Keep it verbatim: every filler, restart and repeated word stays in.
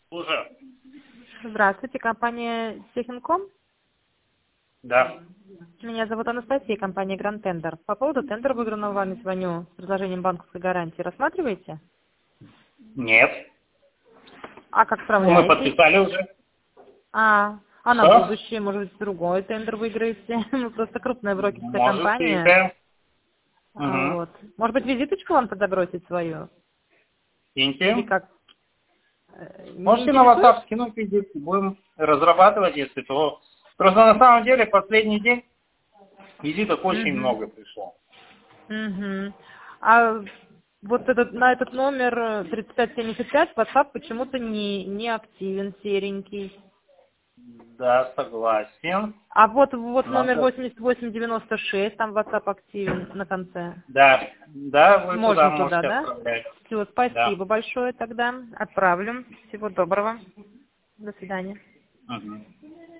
Слушаю. Здравствуйте, компания Техинком. Да. Меня зовут Анастасия, компания Grand Tender. По поводу тендера, выигранного вами, звоню с предложением банковской гарантии. Рассматриваете? Нет. А как Ну, мы справляетесь? подписали уже. А, а на Что? будущее, может быть, другой тендер выиграете? Мы просто крупная брокерская Может, компания. выиграем. А, Угу. вот. Может быть, визиточку вам тогда бросить свою? Или Киньте. как? Э, Не Можете на интересует? WhatsApp скинуть визитку. Будем разрабатывать, если то. Просто на самом деле последний день визиток очень Угу. много пришло. Угу. А вот этот, на этот номер тридцать пять семьдесят пять WhatsApp почему-то не, не активен, серенький. Да, согласен. А вот, вот номер Надо... восемьдесят восемь девяносто шесть, там WhatsApp активен на конце. Да, да, вы туда Можно туда, можете да? отправлять. Все, Да. спасибо большое тогда. Отправлю. Всего доброго. До свидания. Угу.